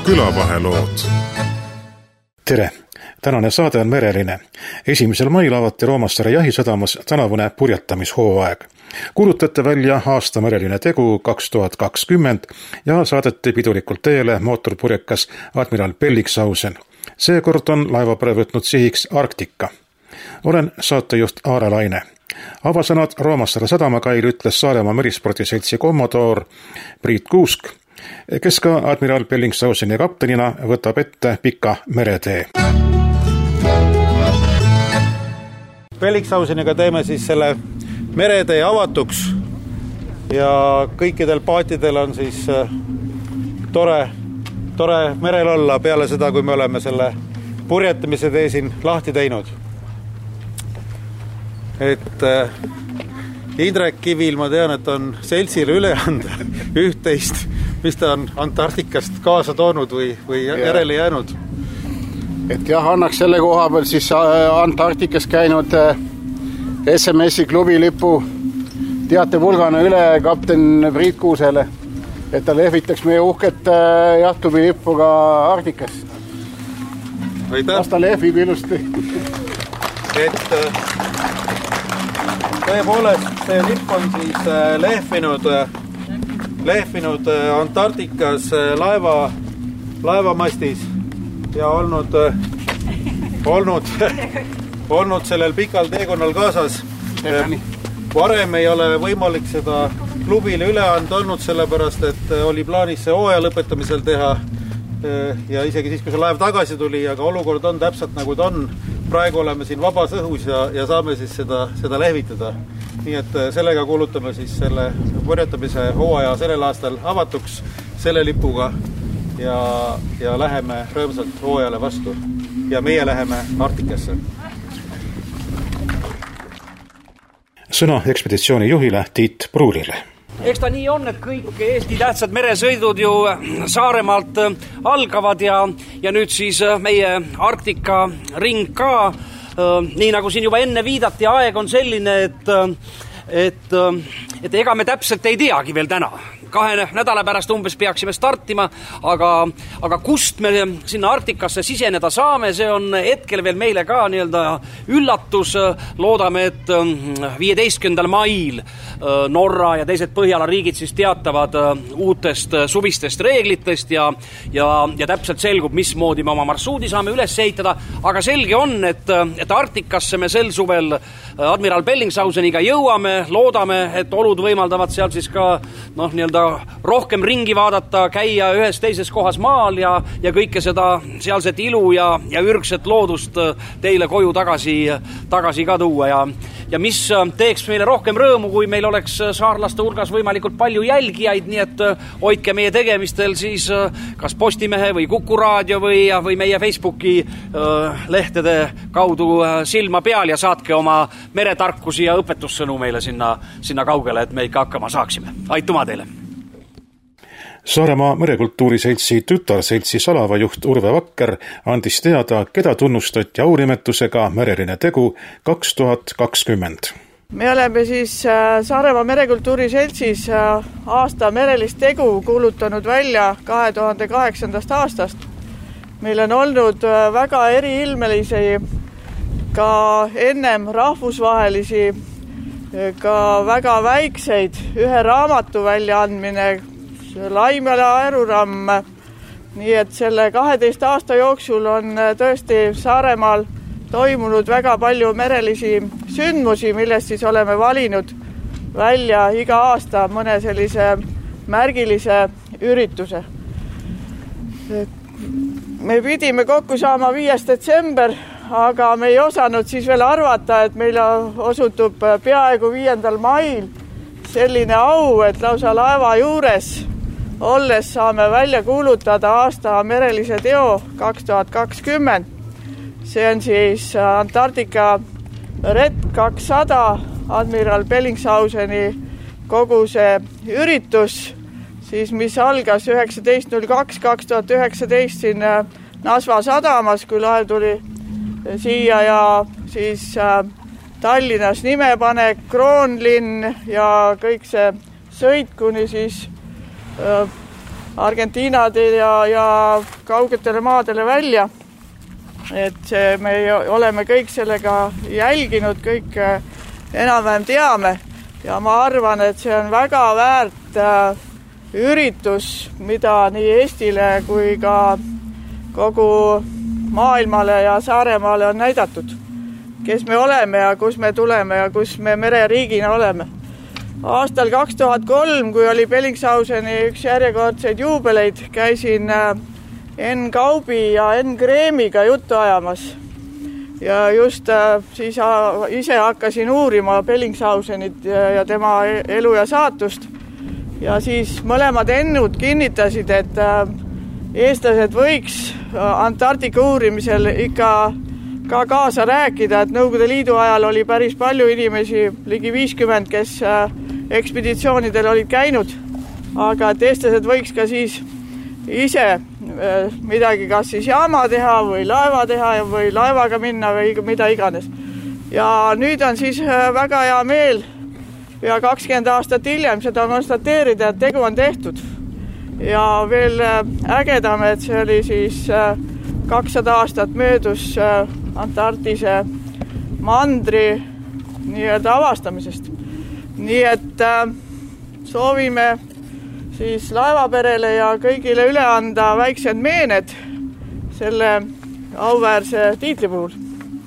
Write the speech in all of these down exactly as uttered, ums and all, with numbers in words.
külavahelood. Tere! Tänane saade on mereline. Esimesel mail avati Roomassaare jahisadamas tänavune purjetamishooaeg. Kuulutate välja aasta mereline tegu kaks tuhat kakskümmend ja saadeti pidulikult teele mootorpurjekas admiral Bellingshausen. Seekord on laevapere võtnud sihiks Arktika. Olen saatejuht Aare Laine. Avasõnad Roomassaare sadamakail ütles Saaremaa merispordiseltsi kommodoor Priit Kuusk, kes ka admiral Bellingshauseni kaptenina võtab ette pika meretee. Bellingshauseniga teeme siis selle meretee avatuks ja kõikidel paatidel on siis tore, tore merel olla peale seda, kui me oleme selle purjetamise tee siin lahti teinud. Et Indrek Kivil, ma tean, et on seltsile üle anda üht-teist, mis ta on Antarktikast kaasa toonud või, või järele jäänud. Et jah, annaks selle koha peal siis Antarktikas käinud S M S-i klubi lipu teatepulgana üle kapten Priit Kuusele, et ta lehvitaks meie uhket jahtubi lippu ka Arktikas. Kas ta lehvib ilusti? Et tõepoolest see lipp on siis lehvinud, lehvinud Antarktikas laeva, laevamastis ja olnud, olnud, olnud sellel pikal teekonnal kaasas. Varem ei ole võimalik seda klubile üle anda olnud, sellepärast, et oli plaanis see hooaja lõpetamisel teha ja isegi siis, kui see laev tagasi tuli, aga olukord on täpselt nagu ta on. Praegu oleme siin vabas õhus ja, ja saame siis seda, seda lehvitada. Nii et sellega kuulutame siis selle purjetamise hooaja sellel aastal avatuks selle lipuga ja, ja läheme rõõmsalt hooajale vastu ja meie läheme Arktikasse. Sõna ekspeditsiooni juhile Tiit Pruulile. Eks ta nii on, et kõik Eesti tähtsad meresõidud ju Saaremaalt algavad ja, ja nüüd siis meie Arktika ring ka. Nii nagu siin juba enne viidati, aeg on selline, et, et, et ega me täpselt ei teagi veel täna. Kahe nädala pärast umbes peaksime startima, aga, aga kust me sinna Arktikasse siseneda saame, see on hetkel veel meile ka nii-öelda üllatus. Loodame, et viieteistkümnendal mail Norra ja teised Põhjala riigid siis teatavad uutest suvistest reeglitest ja, ja, ja täpselt selgub, mismoodi me oma marsruudi saame üles ehitada. Aga selge on, et, et Arktikasse me sel suvel admiral Bellingshauseniga jõuame, loodame, et olud võimaldavad seal siis ka noh, nii-öelda rohkem ringi vaadata, käia ühes teises kohas maal ja, ja kõike seda sealset ilu ja, ja ürgset loodust teile koju tagasi, tagasi ka tuua. Ja, ja mis teeks meile rohkem rõõmu, kui meil oleks saarlaste hulgas võimalikult palju jälgijaid, nii et hoidke meie tegemistel siis kas Postimehe või Kuku Raadio või, või meie Facebooki lehtede kaudu silma peal ja saatke oma meretarkusi ja õpetussõnu meile sinna, sinna kaugele, et me ikka hakkama saaksime. Aituma teile! Saaremaa merekultuuriseltsi tütarseltsi salavajuht Urve Vakker andis teada, keda tunnustati aunimetusega mereline tegu kaks tuhat kakskümmend. Me oleme siis Saaremaa merekultuuriseltsis aasta merelist tegu kuulutanud välja kahe tuhande kaheksandast aastast. Meil on olnud väga eriilmelisi ka ennem rahvusvahelisi, ka väga väikseid, ühe raamatu väljaandmine, Laimjala aeruramm, nii et selle kaheteist aasta jooksul on tõesti Saaremaal toimunud väga palju merelisi sündmusi, millest siis oleme valinud välja iga aasta mõne sellise märgilise ürituse. Me pidime kokku saama viies detsember, aga me ei osanud siis veel arvata, et meil osutub peaaegu viiendal mail selline au, et lausa laeva juures olles saame välja kuulutada aasta merelise teo kaks tuhat kakskümmend. See on siis Antarktika retk kakssada, admiral Bellingshauseni kogu see üritus, siis mis algas üheksateist null kaks kaks tuhat üheksateist siin Nasva sadamas, kui laev tuli siia ja siis Tallinnas nimepanek, Kroonlinn ja kõik see sõit kuni siis Argentiinad ja, ja kaugetele maadele välja. Et see, me oleme kõik sellega jälginud, kõik enam-vähem teame ja ma arvan, et see on väga väärt üritus, mida nii Eestile kui ka kogu maailmale ja Saaremaale on näidatud, kes me oleme ja kus me tuleme ja kus me mereriigina oleme. Aastal kaks tuhat kolm, kui oli Bellingshauseni üks järjekordseid juubeleid, käisin Enn Kaubi ja Enn Kreemiga juttu ajamas. Ja just siis ise hakkasin uurima Bellingshausenit ja tema elu ja saatust. Ja siis mõlemad ennud kinnitasid, et eestlased võiks Antarktika uurimisel ikka ka kaasa rääkida, et Nõukogude Liidu ajal oli päris palju inimesi, ligi viiskümmend, kes ekspeditsioonidel olid käinud, aga et eestlased võiks ka siis ise midagi kas siis jaama teha või laeva teha või laevaga minna või mida iganes. Ja nüüd on siis väga hea meel ja kakskümmend aastat hiljem seda konstateerida, et tegu on tehtud. Ja veel ägedam, et see oli siis kakssada aastat möödus Antarktise mandri nii-öelda avastamisest. Nii et soovime siis laevaperele ja kõigile üle anda väiksed meened selle auväärse tiitli puhul.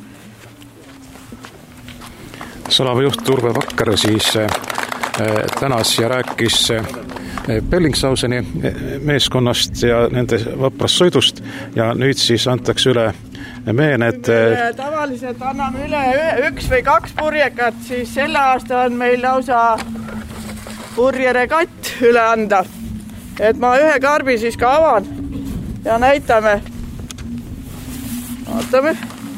Salavajuht Urve Vakker siis tänas ja rääkis Bellingshauseni meeskonnast ja nende vaprast sõidust ja nüüd siis antakse üle meened. Tavaliselt anname üle üks või kaks purjekat, siis selle aasta on meil lausa purjeregatt üle anda. Et ma ühe karbi siis ka avan ja näitame. Vaatame.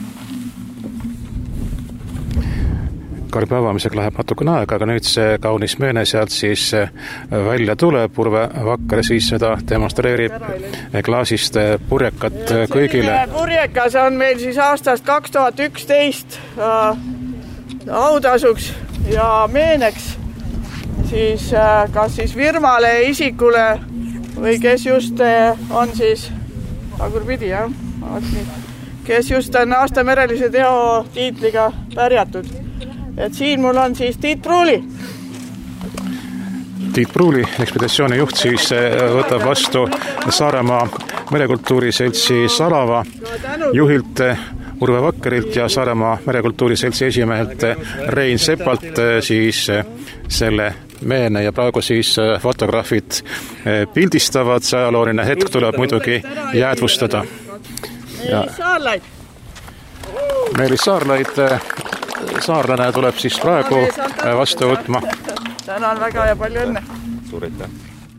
Karbi avamisega läheb natukene aega, aga nüüd see kaunis meene sealt siis välja tuleb. Urve Vakker siis seda demonstreerib klaasist purjekat kõigile. Purjekas on meil siis aastast kaks tuhat üksteist autasuks ja meeneks siis kas siis firmale, isikule või kes just on siis tagurpidi, jah, kes just on aasta merelise teo tiitliga pärjatud. Et siin mul on siis Tiit Pruuli. Tiit Pruuli, ekspeditsiooni juht, siis võtab vastu Saaremaa merekultuuri seltsi Salava juhilt Urve Vakkerilt ja Saaremaa merekultuuri seltsi esimehelt Rein Sepalt siis selle meene ja praegu siis fotograafid pildistavad. See ajalooline hetk tuleb muidugi jäädvustada. Meelis Saarlaid. Meelis Saarlaid, saarlane tuleb siis praegu vastu võtma. Tänan väga ja palju õnne. Suur aitäh.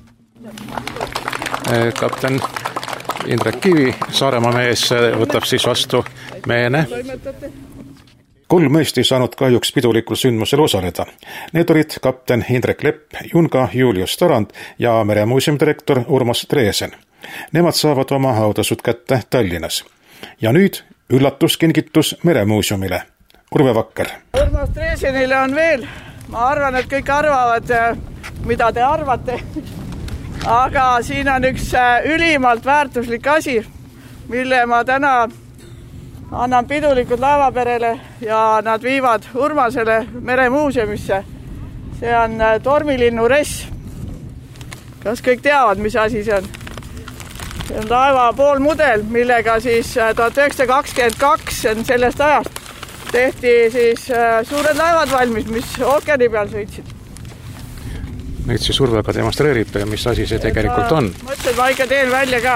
Kapten Indrek Kivi, Saaremaa mees, võtab siis vastu meene. Kolm Eesti saanud kahjuks pidulikul sündmusel osaleda. Need olid kapten Indrek Lepp, Junga Julius Tarand ja Meremuuseumi direktor Urmas Treesen. Nemad saavad oma autasud kätte Tallinnas. Ja nüüd üllatuskingitus Meremuuseumile. Urve Vakker. Urmas Treesenile on veel. Ma arvan, et kõik arvavad, mida te arvate. Aga siin on üks ülimalt väärtuslik asi, mille ma täna annan pidulikud laevaperele ja nad viivad Urmasele Meremuuseumisse. See on tormilinnu ress. Kas kõik teavad, mis asi see on? See on laeva poolmudel, millega siis tuhat üheksasada kakskümmend kaks on sellest ajast tehti siis suured laevad valmis, mis ookeani peal sõitsid. Nüüd siis Urvega demonstreerib, mis asi see tegelikult on. Mõtlesin, ma ikka teen välja ka.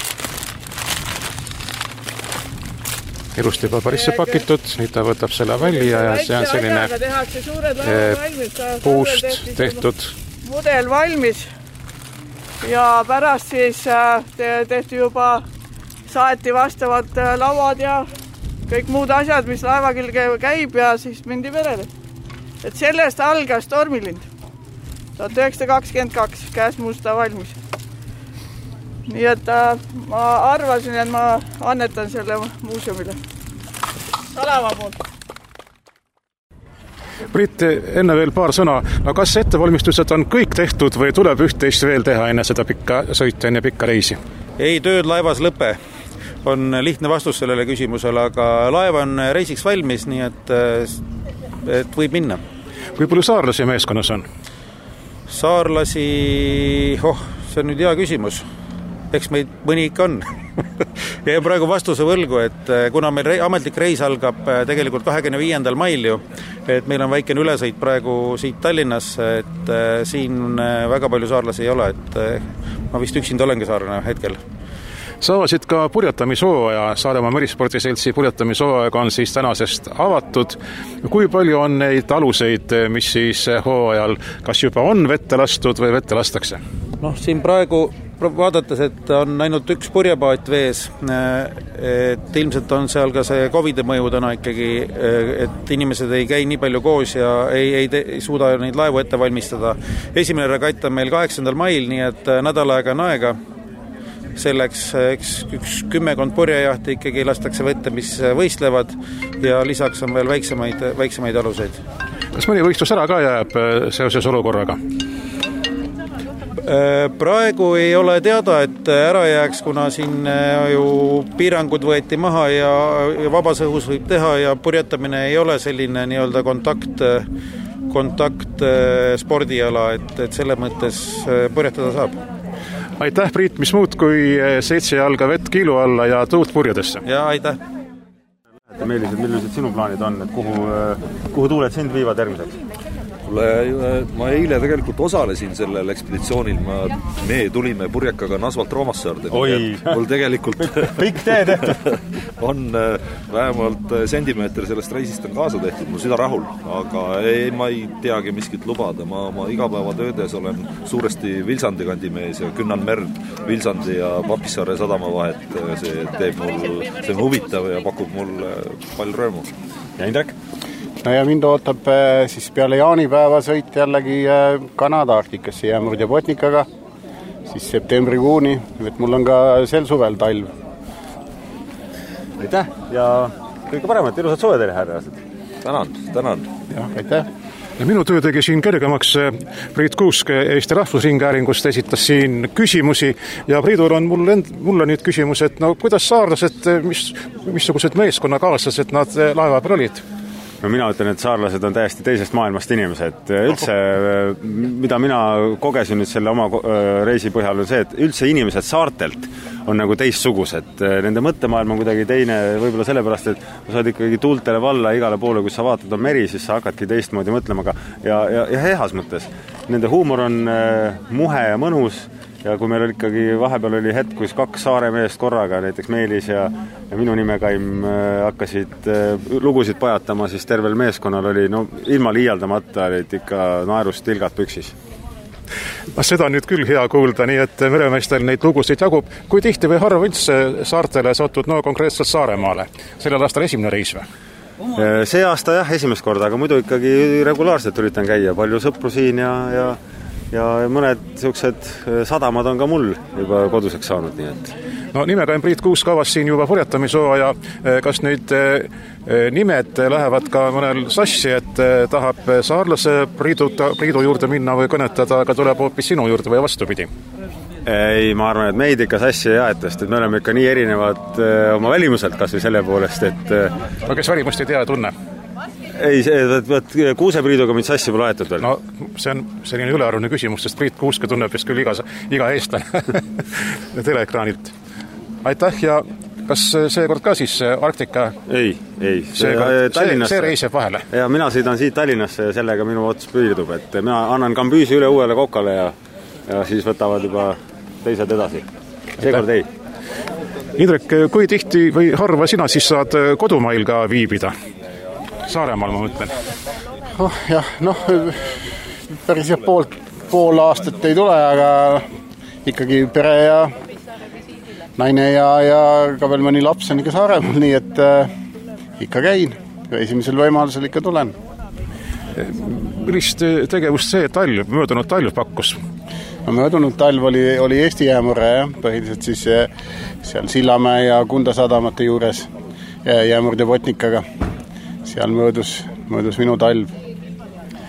Ilusti paberisse pakitud, nüüd ta võtab selle välja ja see on selline puust tehtud mudel valmis ja pärast siis tehti juba, saeti vastavad lauad ja kõik muud asjad, mis laeva külge käib ja siis mindi merele. Et sellest algas tormilind. tuhat üheksasada kakskümmend kaks käes musta valmis. Nii et ma arvasin, et ma annetan selle muuseumile. Salava poolt. Priit, enne veel paar sõna. No kas ettevalmistused on kõik tehtud või tuleb üht-teist veel teha enne seda pikka sõitu, enne pikka reisi? ei, tööd laevas lõpe. On lihtne vastus sellele küsimusele, aga laev on reisiks valmis, nii et, et võib minna. Kui palju saarlasi meeskonnas on? Saarlasi, oh, see on nüüd hea küsimus. Eks meid mõni ikka on. Ja praegu vastuse võlgu, et kuna meil ametlik reis algab tegelikult kahekümne viiendal mail ju, et meil on väikene ülesõit praegu siit Tallinnas, et siin väga palju saarlasi ei ole, et ma vist üksinda olengi saarlane hetkel. Sa avasid ka purjetamishooaja, Saaremaa Merispordiseltsi purjetamishooaeg on siis tänasest avatud. Kui palju on neid aluseid, mis siis hooajal kas juba on vette lastud või vette lastakse? Noh, siin praegu vaadates, et on ainult üks purjepaat vees, et ilmselt on seal ka see Covidi mõju täna ikkagi, et inimesed ei käi nii palju koos ja ei, ei, te, ei suuda neid laevu ette valmistada. Esimene regatt on meil kaheksandal mail, nii et nädal aega on aega. Selleks eks üks kümmekond purjejahti ikkagi lastakse vette, mis võistlevad ja lisaks on veel väiksemaid, väiksemaid aluseid. Kas mõni võistlus ära ka jääb seoses olukorraga? Praegu ei ole teada, et ära jääks, kuna siin ju piirangud võeti maha ja, ja vabas õhus võib teha ja purjetamine ei ole selline nii-öelda kontakt, kontakt spordiala, et, et selle mõttes purjetada saab. Aitäh, Priit, mis muud kui seitse jalga vett kiilu alla ja tuult purjedesse. Ja aitäh. Meelised, millised sinu plaanid on, et kuhu, kuhu tuuled sind viivad järgmiseks? Ma eile tegelikult osalesin sellel ekspeditsioonil, ma, me tulime purjekaga Nasvalt Roomassaarde. Mul tegelikult pikk tee tehtud. on vähemalt sentimeeter sellest reisist on kaasa tehtud, mul süda rahul, aga ei, ma ei teagi miskit lubada, ma oma igapäevatöödes olen suuresti Vilsandi kandimees ja künnan merd Vilsandi ja Papissaare sadama vahet, see teeb mul, see on huvitav ja pakub mul palju rõõmu. Ja Indrek? No ja mind ootab siis peale jaanipäeva sõit jällegi Kanada Arktikasse Jäämurd ja Botnikaga, siis septembrikuuni, et mul on ka sel suvel talv. Aitäh ja kõige paremat, ilusat suve teile, härrased. Tänan, tänan. Ja, aitäh. Ja minu töö tegi siin kergemaks. Priit Kuusk Eesti Rahvusringhäälingust esitas siin küsimusi ja Priidul on mulle, mulle nüüd küsimus, et no kuidas saarlased, mis, missugused meeskonnakaaslased nad laeva peal olid? No mina ütlen, et saarlased on täiesti teisest maailmast inimesed. Üldse, mida mina kogesin nüüd selle oma reisi põhjal, on see, et üldse inimesed saartelt on nagu teistsugused. Nende mõttemaailm on kuidagi teine, võib-olla sellepärast, et kui sa oled ikkagi tuultele valla igale poole, kus sa vaatad on meri, siis sa hakkadki teistmoodi mõtlema. Ja, ja, ja heas mõttes. Nende huumor on muhe ja mõnus. Ja kui meil oli ikkagi vahepeal oli hetk, kus kaks saare meest korraga, näiteks Meelis ja, ja minu nimekaim hakkasid lugusid pajatama, siis tervel meeskonnal oli, no ilma liialdamata olid ikka naerust tilgad püksis. Seda on nüüd küll hea kuulda, nii et meremeestel neid lugusid jagub. Kui tihti või harva üldse saartele satud, no konkreetselt Saaremaale? Sellel aastal esimene reis või? See aasta jah, esimest korda, aga muidu ikkagi regulaarselt üritan käia. Palju sõpru siin ja... ja ja mõned sellised sadamad on ka mul juba koduseks saanud, nii et... No nimega on Priit Kuusk avas siin juba purjetamisooaja. Kas nüüd nimed lähevad ka mõnel sassi, et tahab saarlase Priidu, Priidu juurde minna või kõnetada, aga tuleb hoopis sinu juurde või vastupidi? Ei, ma arvan, et meid ikka sassi ei aetast, et me oleme ikka nii erinevad oma välimuselt kas või selle poolest, et... No kes välimust ei tea ja tunne? Ei, see, võt, võt, Kuusepriiduga mind sassi pole aetud veel. No, see on selline ülearvune küsimus, sest Priit Kuuske tunneb vist küll iga, iga eestlane teleekraanilt. Aitäh ja kas seekord ka siis Arktika? Ei, ei. See, see, see reis jääb vahele? Ja mina sõidan siit Tallinnasse ja sellega minu ots piirdub, et mina annan Kambüüsi üle uuele kokale ja, ja siis võtavad juba teised edasi. Seekord ei. Indrek, kui tihti või harva sina siis saad kodumail ka viibida? Saaremaal ma mõtlen. Oh, jah, noh, päris jah pool, pool aastat ei tule, aga ikkagi pere ja naine ja, ja ka veel mõni laps on ikka Saaremaal, nii et äh, ikka käin. Esimesel võimalusel ikka tulen. Millist tegevust see talv, möödunud talv pakkus? No, möödunud talv oli, oli Eesti Jäämurre, jah, põhiliselt siis seal Sillamäe ja Kunda sadamate juures Jäämurd ja Botnikaga. Seal möödus, möödus minu talv.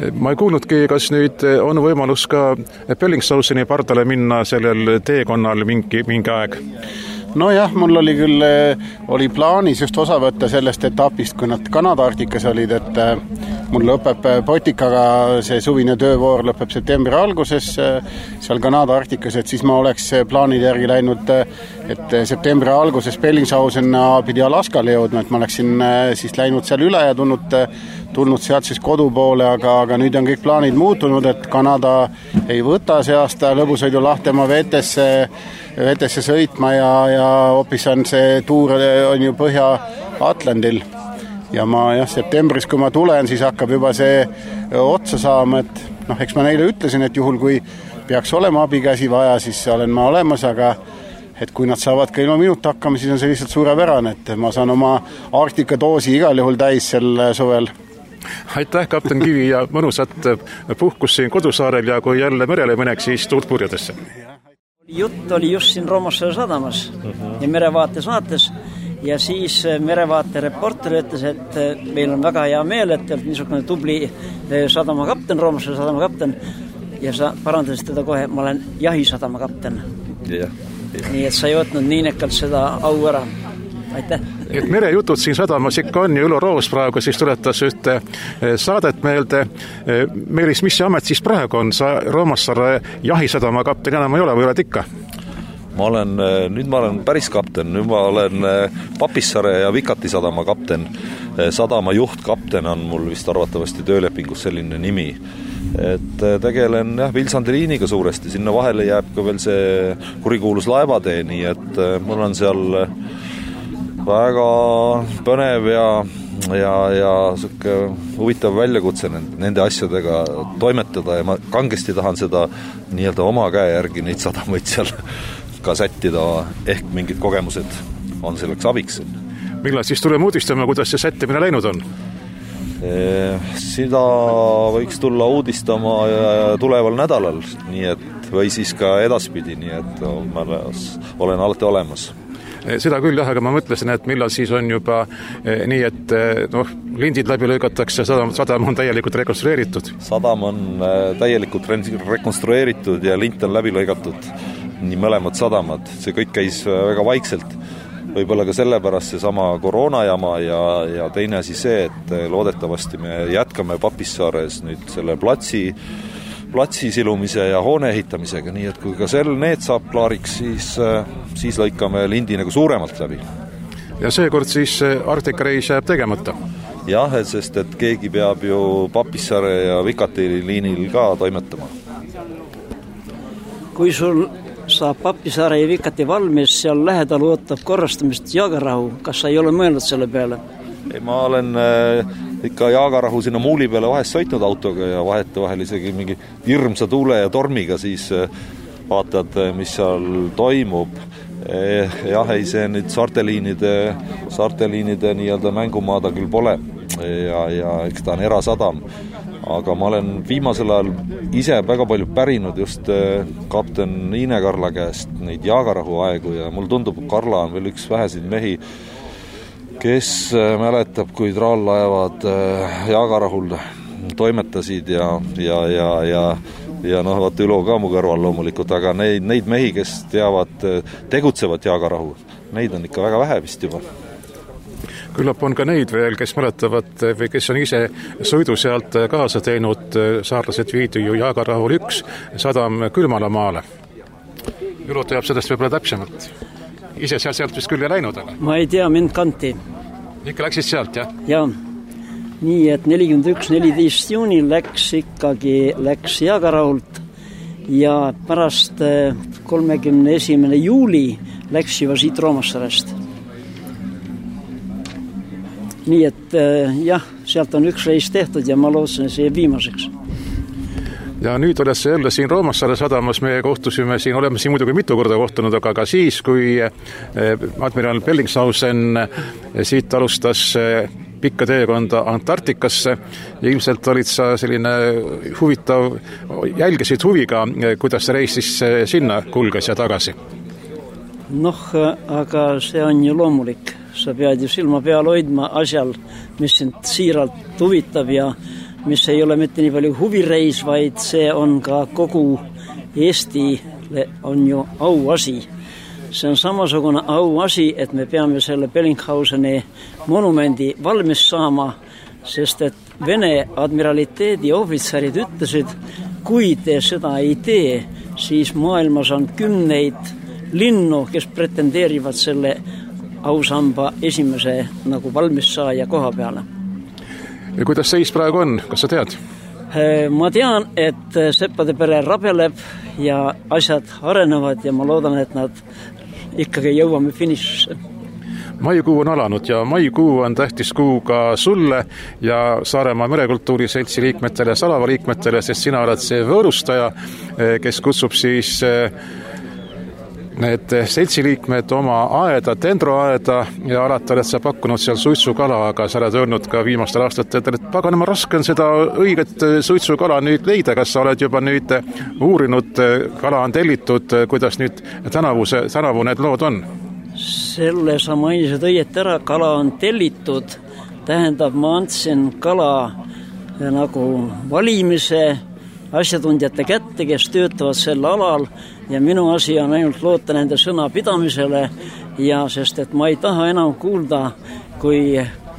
Ma ei kuulnudki, kas nüüd on võimalus ka Bellingshauseni pardale minna sellel teekonnal mingi, mingi aeg? No jah, mul oli küll, oli plaanis just osa võtta sellest etapist, kui nad Kanada Arktikas olid, et mul lõpeb Botikaga see suvine töövoor lõpeb septembri alguses seal Kanada Arktikas, et siis ma oleks plaanide järgi läinud, et septembri alguses Bellingshausenna pidi Alaskale jõudma, et ma oleksin siis läinud seal üle ja tulnud, tulnud sealt siis kodu poole, aga, aga nüüd on kõik plaanid muutunud, et Kanada ei võta see aasta lõbusõidu Lahtemaa vetesse, vetesse sõitma ja, ja hoopis on see tuur on ju Põhja-Atlandil. Ja ma jah, septembris, kui ma tulen, siis hakkab juba see otsa saama, et noh, eks ma neile ütlesin, et juhul kui peaks olema abikäsi vaja, siis olen ma olemas, aga et kui nad saavad ka ilma minuta hakkama, siis on see lihtsalt suurepärane, et ma saan oma Arktika doosi igal juhul täis sel suvel. Aitäh, kapten Kivi, ja mõnusat puhkus siin kodusaarel ja kui jälle merele meneks, siis tuult purjadesse. Jutt oli just siin Roomassaare sadamas ja Merevaate saates ja siis Merevaate reporter ütles, et meil on väga hea meel, et niisugune tubli sadama kapten, Roomassaare sadama kapten ja sa parandasid teda kohe, ma olen jahisadama kapten. Ja, ja. Nii et sa ei võtnud niinekalt seda au ära. Aitäh. Et merejutud siin sadamas ikka on ja Ülo Roos praegu siis tuletas ühte saadet meelde. Meelis, mis see amet siis praegu on? Sa Roomassaare jahisadama kapten enam ei ole või oled ikka? Ma olen, nüüd ma olen päris kapten, nüüd ma olen Papissaare ja Vikati sadama kapten. Sadama juht kapten on mul vist arvatavasti töölepingus selline nimi. Et tegelen jah, Vilsandi liiniga suuresti, sinna vahele jääb ka veel see kurikuulus laevatee, nii et mul on seal väga põnev ja, ja, ja suke huvitav väljakutse nende asjadega toimetada ja ma kangesti tahan seda nii-öelda oma käe järgi neid sadamaid seal ka sättida, ehk mingid kogemused on selleks abiks. Millal siis tuleme uudistama, kuidas see sättimine läinud on? Seda võiks tulla uudistama tuleval nädalal, nii et, või siis ka edaspidi, nii et ma olen alati olemas. Seda küll jah, aga ma mõtlesin, et millal siis on juba nii, et noh, lindid läbi lõigatakse, sadam, sadam on täielikult rekonstrueeritud. Sadam on täielikult rekonstrueeritud ja lint on läbi lõigatud, nii mõlemad sadamad. See kõik käis väga vaikselt. Võib-olla ka sellepärast see sama koroonajama ja, ja teine asi see, et loodetavasti me jätkame Papissaares nüüd selle platsi platsi silumise ja hoone ehitamisega, nii et kui ka sel need saab klaariks, siis, siis lõikame lindi nagu suuremalt läbi. Ja seekord siis Arktika reis jääb tegemata? Jah, sest et keegi peab ju Papissaare ja Vikati liinil ka toimetama. Kui sul saab Papissaare ja Vikati valmis, seal lähedal ootab korrastamist Jaagarahu, kas sa ei ole mõelnud selle peale? Ei, ma olen äh, ikka Jaagarahu sinna muuli peale vahest sõitnud autoga ja vahete vahel isegi mingi hirmsa tuule ja tormiga, siis äh, vaatad, mis seal toimub. Eh, jah, ei see nüüd saarteliinide, saarteliinide nii-öelda mängumaada küll pole ja, ja eks ta on erasadam. Aga ma olen viimasel ajal ise väga palju pärinud just äh, kapten Iine Karla käest neid Jaagarahu aegu ja mul tundub, Karla on veel üks vähesid mehi, kes mäletab, kui traallaevad Jaagarahul toimetasid ja, ja, ja, ja, ja noh, vaat Ülo ka mu kõrval loomulikult, aga neid, neid mehi, kes teavad, tegutsevad Jaagarahu, neid on ikka väga vähe vist juba. Küllap on ka neid veel, kes mäletavad või kes on ise sõidu sealt kaasa teinud, saarlased viidi ju Jaagarahul üks sadam Külmalamaale. Ülo teab sellest võib-olla täpsemalt. Ise sealt, sealt vist küll ei läinud, aga? Ma ei tea, mind kanti. Ikka läksid sealt, jah? Jaa. Nii, et nelikümmend üks neliteist juunil läks ikkagi, läks Jaagarahult ja pärast kolmekümne esimene juuli läks juba siit Roomassaarest. Nii, et jah, sealt on üks reis tehtud ja ma lootsin see viimaseks. Ja nüüd oled see jälle siin Roomassaare sadamas, me kohtusime siin, oleme siin muidugi mitu korda kohtunud, aga ka siis, kui admiral Bellingshausen siit alustas pikka teekonda Antarktikasse ja ilmselt olid sa selline huvitav, jälgisid huviga, kuidas see reis siis sinna kulges ja tagasi? Noh, aga see on ju loomulik. Sa pead ju silma peal hoidma asjal, mis sind siiralt huvitab ja mis ei ole mitte nii palju huvireis, vaid see on ka kogu Eestile on ju auasi. See on samasugune auasi, et me peame selle Bellinghauseni monumendi valmis saama, sest et Vene admiraliteedi ohvitserid ütlesid, kui te seda ei tee, siis maailmas on kümneid linnu, kes pretendeerivad selle ausamba esimese nagu valmis saaja koha peale. Ja kuidas seis praegu on, kas sa tead? Ma tean, et Seppade pere rabeleb ja asjad arenevad ja ma loodan, et nad ikkagi jõuame finišisse. Maikuu on alanud ja maikuu on tähtis kuu ka sulle ja Saaremaa Merekultuuri Seltsi liikmetele, Salava liikmetele, sest sina oled see võõrustaja, kes kutsub siis need seltsiliikmed oma aeda, dendroaeda ja alati oled sa pakkunud seal suitsukala, aga sa oled öelnud ka viimastel aastatel, et paganama raske on seda õiget suitsukala nüüd leida, kas sa oled juba nüüd uurinud, kala on tellitud, kuidas nüüd tänavu, tänavu need lood on? Selle sa mainisid õieti ära, kala on tellitud, tähendab, ma andsin kala nagu valimise asjatundjate kätte, kes töötavad sel alal ja minu asi on ainult loota nende sõna pidamisele ja sest, et ma ei taha enam kuulda, kui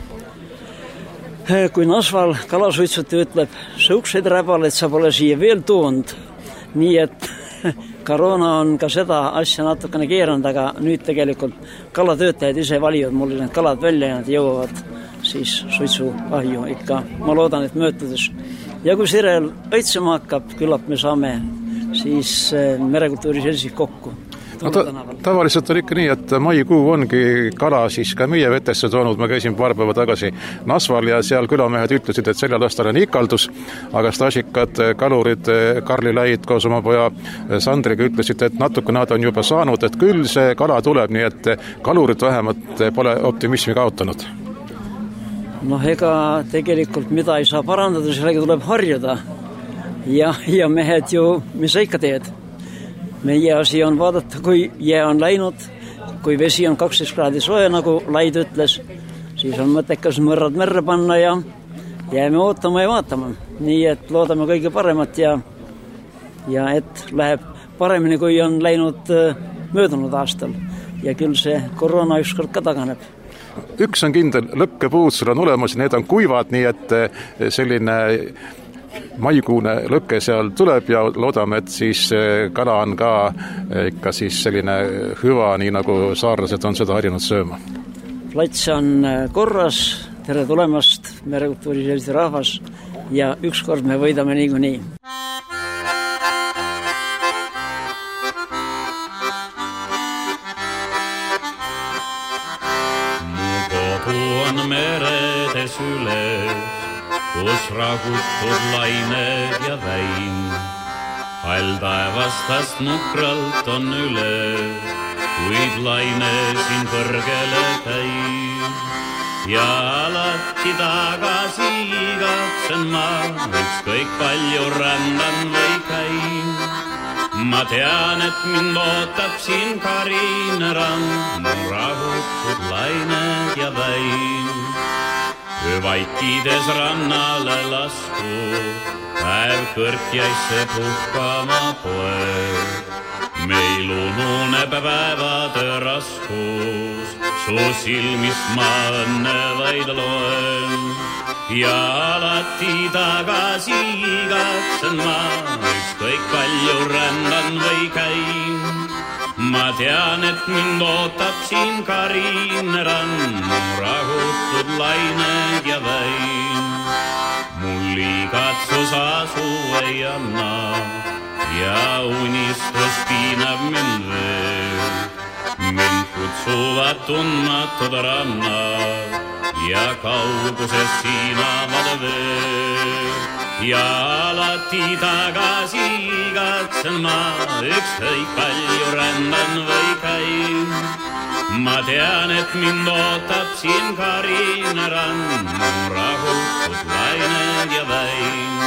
kui Nasval kalasuitsuti ütleb, sõukseid räbaleid sa pole siia veel toonud, nii et koroona on ka seda asja natukene keeranud, aga nüüd tegelikult kalatöötajad ise valivad mulle need kalad välja ja nad jõuavad siis suitsuahju ikka. Ma loodan, et möötudes. Ja kui Sirel õitsema hakkab, küllap me saame siis Merekultuuri Seltsis kokku. No, ta, tavaliselt on ikka nii, et maikuu ongi kala siis ka meie vetesse toonud. Ma käisin paar päeva tagasi Nasval ja seal külamehed ütlesid, et sellel aastal on ikaldus, aga stažikad kalurid Karli Läid koos oma poja Sandriga ütlesid, et natuke nad on juba saanud, et küll see kala tuleb, nii et kalurid vähemalt pole optimismi kaotanud. Noh, ega tegelikult mida ei saa parandada, sellega tuleb harjuda ja, ja mehed ju, mis sa ikka teed? Meie asi on vaadata, kui jää on läinud, kui vesi on kaksteist kraadi soe, nagu Laid ütles, siis on mõttekas mõrrad merre panna ja jääme ootama ja vaatama. Nii et loodame kõige paremat ja, ja et läheb paremini, kui on läinud möödunud aastal. Ja küll see koroona ükskord ka taganeb. Üks on kindel, lõkkepuud sul on olemas, need on kuivad, nii et selline maikuune lõkke seal tuleb ja loodame, et siis kala on ka ikka siis selline hüva, nii nagu saarlased on seda harjunud sööma. Plats on korras, tere tulemast Merekultuuri Seltsi rahvas ja ükskord me võidame niikuinii. Mu kodu on meredes üles, kus rahutud lained ja väin. Hall taevastast nukralt on üle, kuid laine siin kõrgele käib. Ja alati tagasi igatsen ma, ükskõik palju rändan või käin. Ma tean, et mind ootab siin karine rand, mu rahutud lained ja väin. Vaikides rannale lasku, päev kõrkjaisse puhkama poeg. Meil ununeb päevade raskus, su silmist ma õnne vaid loen. Ja alati tagasi igatsen ma, ükskõik palju rändan või käin. Ma tean, et mind ootab siin karine rand, mu rahutud lained ja väin. Mul igatsus asu ei anna ja unistus piinab mind veel. Mind kutsuvad tundmatud rannad ja kauguses siinavad veel. Ja alati tagasi igatsen ma, ükskõik palju rändan või käin. Ma tean, et mind ootab siin karine rand, mu rahutud lained ja väin.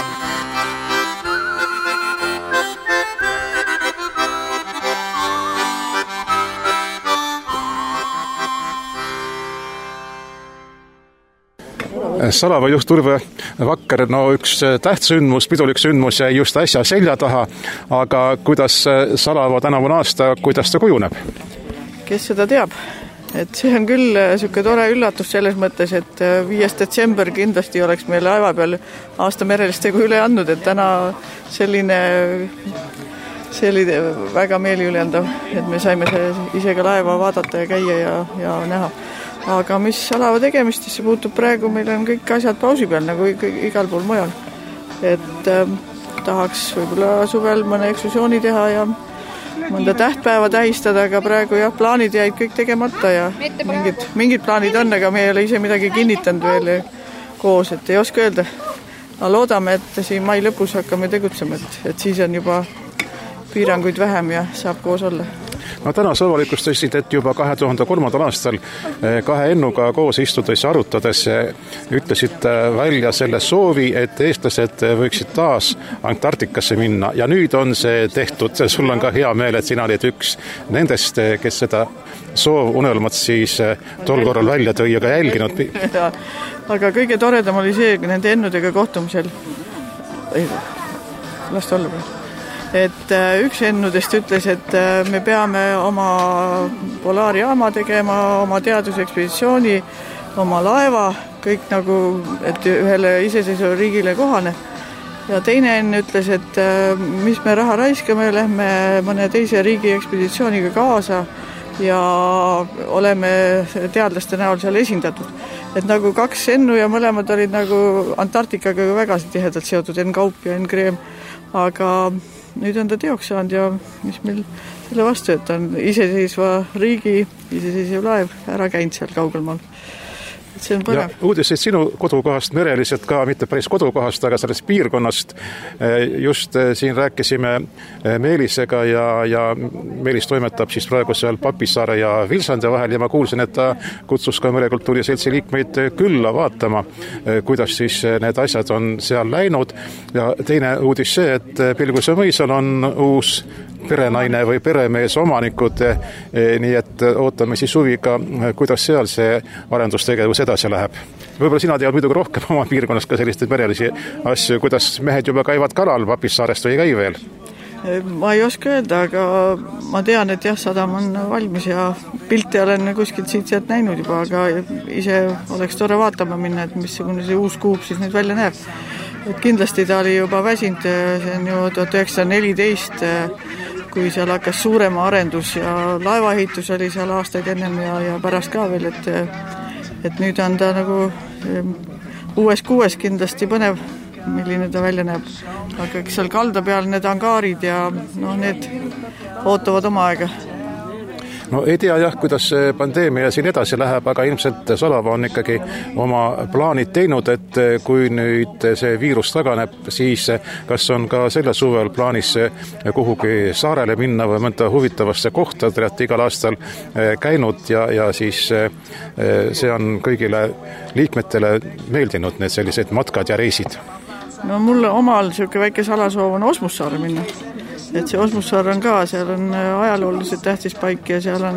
Salava juht Urve Vakker, no üks tähtsündmus, pidulik sündmus jäi just äsja selja taha, aga kuidas Salava tänavune aasta, kuidas ta kujuneb? Kes seda teab? Et see on küll siuke tore üllatus selles mõttes, et viies detsember kindlasti oleks meil laeva peal aasta merelistegu üle andnud, et täna selline, selline väga meeliülendav, et me saime ise ka laeva vaadata ja käia ja, ja näha. Aga mis Salava tegemistesse puutub praegu, meil on kõik asjad pausi peal, nagu igal pool mujal. Et äh, tahaks võib-olla suvel mõne eksklusiooni teha ja mõnda tähtpäeva tähistada, aga praegu jah, plaanid jäid kõik tegemata ja mingid, mingid plaanid on, aga me ei ole ise midagi kinnitanud veel koos, et ei oska öelda. Aga loodame, et siin mai lõpus hakkame tegutsema, et, et siis on juba piiranguid vähem ja saab koos olla. No tänas avalikustasid, et juba kahe tuhande kolmandal aastal kahe ennuga koos istudes ja arutades ütlesid välja selle soovi, et eestlased võiksid taas Antarktikasse minna ja nüüd on see tehtud. Sul on ka hea meel, et sina olid üks nendest, kes seda soov unelmat siis tol korral välja tõi ja ka jälginud. Ja, aga kõige toredam oli see, nende ennudega kohtumisel ei, las ta olla või? Et üks ennudest ütles, et me peame oma polaarjaama tegema, oma teadusekspeditsiooni, oma laeva, kõik nagu, et ühele iseseisvale riigile kohane. Ja teine enne ütles, et mis me raha raiskame, lähme mõne teise riigi ekspeditsiooniga kaasa ja oleme teadlaste näol seal esindatud. Et nagu kaks ennu ja mõlemad olid nagu Antarktikaga väga tihedalt seotud, Enn Kaup ja Enn Kreem, aga nüüd on ta teoks saanud ja mis meil selle vastu, et on iseseisva riigi, iseseisev laev ära käinud seal kaugelmaal. Et see on põnev. Ja uudiseid sinu kodukohast, mereliselt ka, mitte päris kodukohast, aga sellest piirkonnast. Just siin rääkisime Meelisega ja, ja Meelis toimetab siis praegu seal Papissaare ja Vilsande vahel ja ma kuulsin, et ta kutsus ka Merekultuuri Seltsi liikmeid külla vaatama, kuidas siis need asjad on seal läinud. Ja teine uudis see, et Pilguse mõisal on uus perenaine või peremees omanikud, nii et ootame siis huviga, kuidas seal see arendustegevus edasi läheb. Võib-olla sina tead muidugi rohkem oma piirkonnas ka selliseid merelisi asju, kuidas mehed juba käivad kalal Papissaarest või ei käi veel? Ma ei oska öelda, aga ma tean, et jah, sadam on valmis ja pilte olen kuskilt siit sealt näinud juba, aga ise oleks tore vaatama minna, et missugune see uus kuup siis nüüd välja näeb. Et kindlasti ta oli juba väsinud, see on ju tuhat üheksasada neliteist, kui seal hakkas suurema arendus ja laevaehitus oli seal aastaid ennem ja, ja pärast ka veel, et, et nüüd on ta nagu uues kuues kindlasti põnev, milline ta välja näeb. Aga eks seal kalda peal need angaarid ja no, need ootavad oma aega. No ei tea jah, kuidas pandeemia siin edasi läheb, aga ilmselt Salava on ikkagi oma plaanid teinud, et kui nüüd see viirus taganeb, siis kas on ka selle suvel plaanis kuhugi saarele minna või mõnda huvitavasse kohta, te olete igal aastal käinud ja, ja siis see on kõigile liikmetele meeldinud, need sellised matkad ja reisid. No mulle omal siuke väike salasoov on Osmussaare minna. Et see Osmussaar on ka, seal on ajalooliselt tähtis paik ja seal on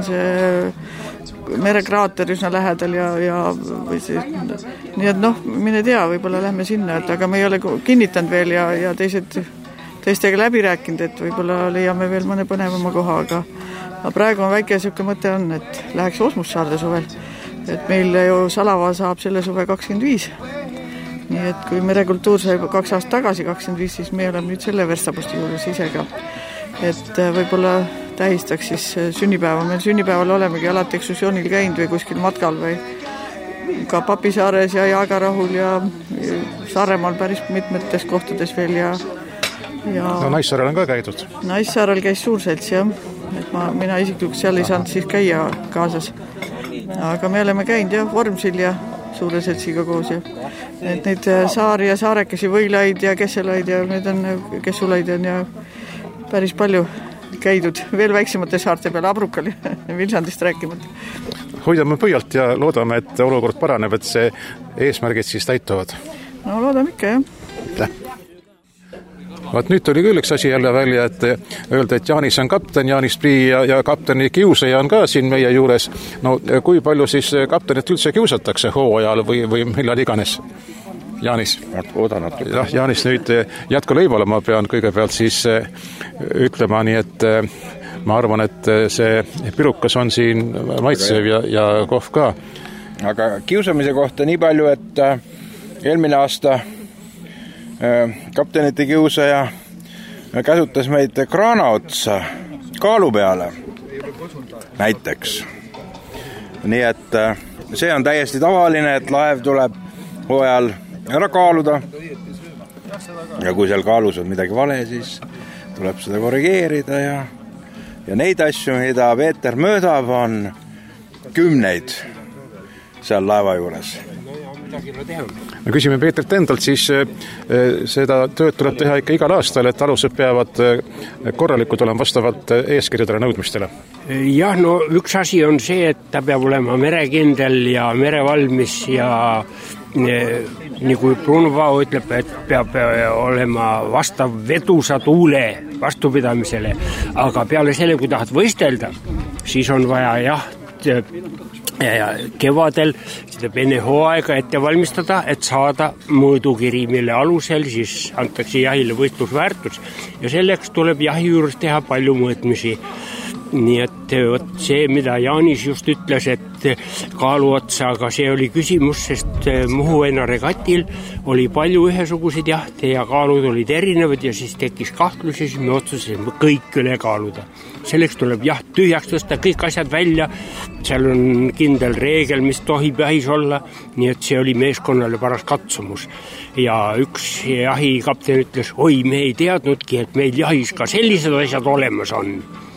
see merekraater üsna lähedal ja, ja või see, nii et noh, mine tea, võib-olla lähme sinna, et aga me ei ole kinnitanud veel ja, ja teised, teistega läbi rääkinud, et võib-olla leiame veel mõne põnevama koha, aga, aga praegu on väike siuke mõte on, et läheks Osmussaarde suvel, et meil ju Salava saab selle suve kakskümmend viis. Nii et kui Merekultuur sai kaks aastat tagasi kakskümmend viis, siis me oleme nüüd selle verstaposti juures ise ka. Et võib-olla tähistaks siis sünnipäeva. Meil sünnipäeval olemegi alati eksklusioonil käinud või kuskil matkal või ka Papisaares ja Jaagarahul ja Saaremaal päris mitmetes kohtades veel ja, ja no Naissaarel on ka käidud. Naissaarel käis suurselts, jah. Et ma, mina isiklikult seal ei saanud siis käia kaasas. Aga me oleme käinud jah, Vormsil ja suure seltsiga koos ja et neid saari ja saarekesi, võilaid ja kesselaid ja need on kessulaid on ja päris palju käidud veel väiksemate saarte peal, Abrukal ja Vilsandist rääkimata. Hoidame pöialt ja loodame, et olukord paraneb, et see eesmärgid siis täituvad. No loodame ikka, jah. Aitäh. Vaat nüüd tuli küll üks asi jälle välja, et öelda, et Jaanis on kapten, Jaanis Prii ja, ja kapteni kiusaja on ka siin meie juures. No kui palju siis kaptenit üldse kiusatakse hooajal või, või millal iganes? Jaanis. jah, Jaanis nüüd jätku leibale ma pean kõigepealt siis ütlema, nii et ma arvan, et see pirukas on siin maitsev ja, ja kohv ka. Aga kiusamise kohta nii palju, et eelmine aasta kaptenite kiusaja käsutas meid kraana otsa kaalu peale näiteks. Nii et see on täiesti tavaline, et laev tuleb hooajal ära kaaluda ja kui seal kaalus on midagi vale, siis tuleb seda korrigeerida ja, ja neid asju, mida Peeter möödab, on kümneid seal laeva juures. Me küsime Peetrit endalt, siis seda tööd tuleb teha ikka igal aastal, et alused peavad korralikud olema vastavalt eeskirjadele nõudmistele. Jah, no üks asi on see, et ta peab olema merekindel ja merevalmis ja nii kui Brunvau ütleb, et peab olema vastav vedusa tuule vastupidamisele, aga peale selle, kui tahad võistelda, siis on vaja jah, ja kevadel seda enne hooaega ette valmistada, et saada mõõdukiri, mille alusel siis antakse jahile võistlusväärtus ja selleks tuleb jahi juures teha palju mõõtmisi. Nii et see, mida Jaanis just ütles, et kaalu otsa, aga see oli küsimus, sest Muhu-Venna regatil oli palju ühesuguseid jahte ja kaalud olid erinevad ja siis tekkis kahtlus ja siis me otsustasime kõik üle kaaluda. Selleks tuleb jaht tühjaks tõsta, kõik asjad välja, seal on kindel reegel, mis tohib jahis olla, nii et see oli meeskonnale paras katsumus. Ja üks jahi kapten ütles, oi, me ei teadnudki, et meil jahis ka sellised asjad olemas on.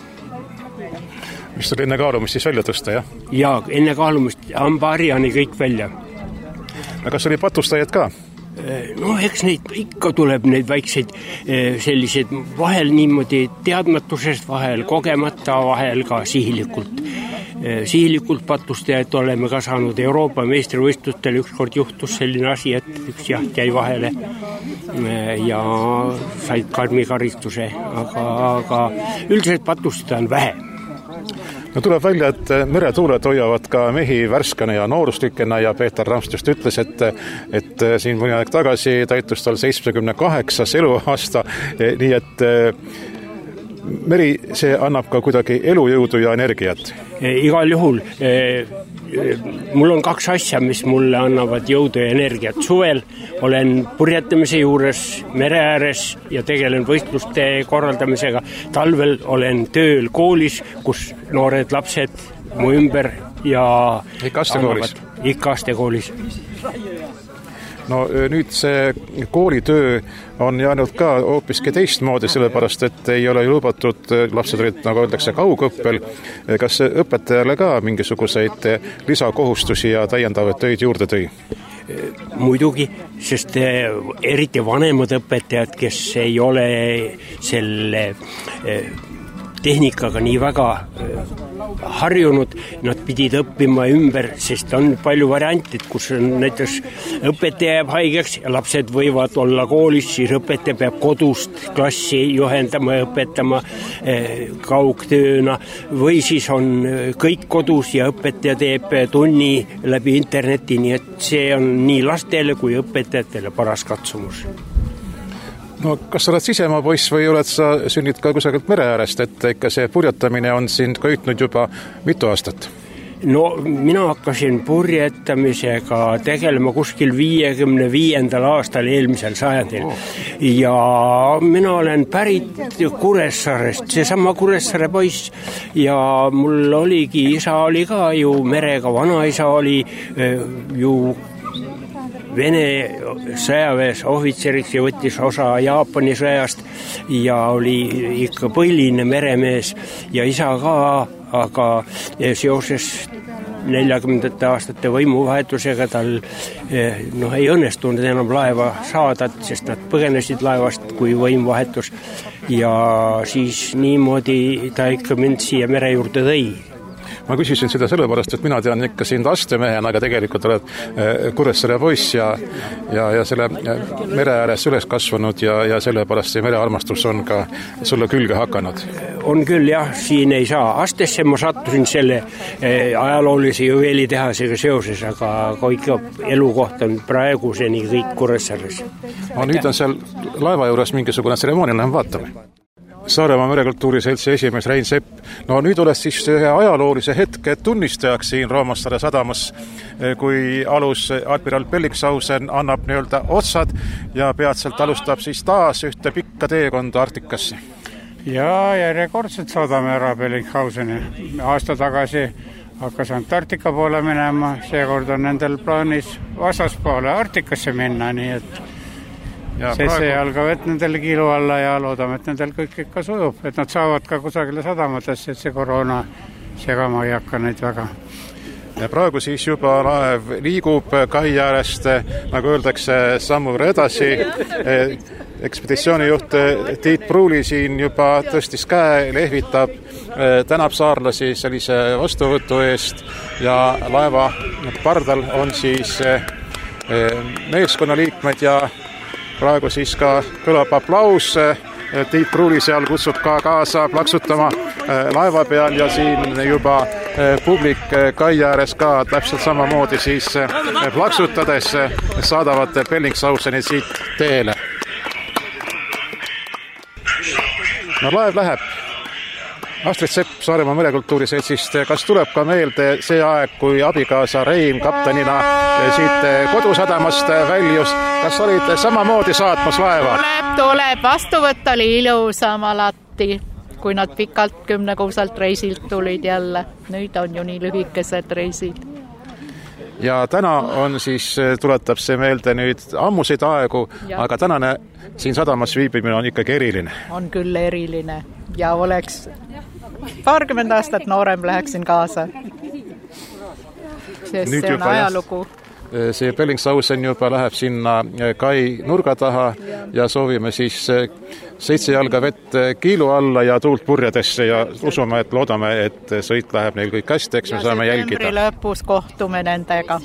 Mis tuli enne kaalumist siis välja tõsta, jah? Jaa, enne kaalumist ambaariani kõik välja. Kas oli patustajad ka? No eks neid ikka tuleb neid väikseid sellised vahel niimoodi teadmatusest, vahel kogemata, vahel ka sihilikult. Sihilikult patustajad oleme ka saanud Euroopa meistrivõistlustel, ükskord juhtus selline asi, et üks jaht jäi vahele ja said karmi karistuse, aga, aga üldiselt patustajad on vähe. No tuleb välja, et meretuuled hoiavad ka mehi värskana ja nooruslikena ja Peeter Ramst just ütles, et, et siin mõni aeg tagasi täitus tal seitsmekümne kaheksas eluaasta, nii et meri, see annab ka kuidagi elujõudu ja energiat. Igal juhul mul on kaks asja, mis mulle annavad jõudu ja energiat. Suvel olen purjetamise juures mere ääres ja tegelen võistluste korraldamisega. Talvel olen tööl koolis, kus noored lapsed mu ümber ja ikka astekoolis. Ikka astekoolis. No nüüd see koolitöö on jäänud ka hoopiski teistmoodi, sellepärast, et ei ole lubatud, lapsed olid, nagu öeldakse, kaugõppel. Kas õpetajale ka mingisuguseid lisakohustusi ja täiendavaid töid juurde tõi? Muidugi, sest eriti vanemad õpetajad, kes ei ole selle tehnikaga nii väga harjunud, nad pidid õppima ümber, sest on palju variantid, kus on näiteks õpetaja jääb haigeks ja lapsed võivad olla koolis, siis õpetaja peab kodust klassi juhendama ja õpetama kaugtööna või siis on kõik kodus ja õpetaja teeb tunni läbi interneti, nii et see on nii lastele kui õpetajatele paras katsumus. No kas sa oled sisemaa poiss või oled sa sünnid ka kusagilt mere äärest, et ikka see purjetamine on sind köitnud juba mitu aastat? No mina hakkasin purjetamisega tegelema kuskil viiekümne viiendal aastal eelmisel sajandil ja mina olen pärit Kuressaarest, seesama Kuressaare poiss ja mul oligi, isa oli ka ju merega, vanaisa oli ju Vene sõjaväes ohvitseriks ja võttis osa Jaapani sõjast ja oli ikka põhiline meremees ja isa ka, aga seoses neljakümnendate aastate võimuvahetusega tal noh, ei õnnestunud enam laeva saada, sest nad põgenesid laevast, kui võim vahetus ja siis niimoodi ta ikka mind siia mere juurde tõi. ma küsisin seda sellepärast, et mina tean ikka sind astemehena, aga tegelikult oled Kuressaare poiss ja, ja, ja selle mere ääres üles kasvanud ja, ja sellepärast see merearmastus on ka sulle külge hakanud. On küll jah, siin ei saa. Astesse ma sattusin selle ajaloolise juveelitehasega seoses, aga kõik elukoht on praeguseni kõik Kuressaares. No, nüüd on seal laeva juures mingisugune tseremoonia, lähen vaatame. Saaremaa merekultuuri seltsi esimees Rein Sepp. No nüüd oled siis ajaloolise hetke tunnistajaks siin Roomassaare sadamas, kui alus admiral Bellingshausen annab nii-öelda otsad ja peatselt alustab siis taas ühte pikka teekonda Arktikasse. Ja järjekordselt saadame ära Bellingshauseni. Aasta tagasi hakkas Antarktika poole minema, seekord on nendel plaanis vastaspoole Arktikasse minna, nii et ja see praegu... jalga vett nendele kiilu alla ja loodame, et nendel kõik ikka sujub, et nad saavad ka kusagile sadamatesse, et see koroona segama ei hakka neid väga. Ja praegu siis juba laev liigub kai äärest, nagu öeldakse, sammu edasi. Ekspeditsioonijuht Tiit Pruuli siin juba tõstis käe, lehvitab, tänab saarlasi sellise vastuvõtu eest ja laeva pardal on siis meeskonnaliikmed ja praegu siis ka kõlab aplaus. Tiit Pruuli seal kutsub ka kaasa plaksutama laeva peal ja siin juba publik kai ääres ka täpselt samamoodi siis plaksutades saadavad Bellingshausenid siit teele. No laev läheb. Astrid Sepp Saaremaa merekultuuri seltsist, kas tuleb ka meelde see aeg, kui abikaasa Rein kaptenina siit kodusadamast väljus, kas olid samamoodi saatmas laeva? Tuleb, tuleb, vastuvõtt oli ilusam alati, kui nad pikalt kümnekuuselt reisilt tulid jälle. Nüüd on ju nii lühikesed reisid. Ja täna on siis, tuletab see meelde nüüd ammusid aegu, ja. Aga tänane siin sadamas viibimine on ikkagi eriline. On küll eriline ja oleks paarkümmend aastat noorem läheksin kaasa. Sest nüüd see on ajalugu. See Bellingshausen juba läheb sinna kai nurga taha ja, ja soovime siis seitse jalga vett kiilu alla ja tuult purjedesse ja usume, et loodame, et sõit läheb neil kõik hästi, eks me ja saame jälgida. Septembri lõpus kohtume nendega.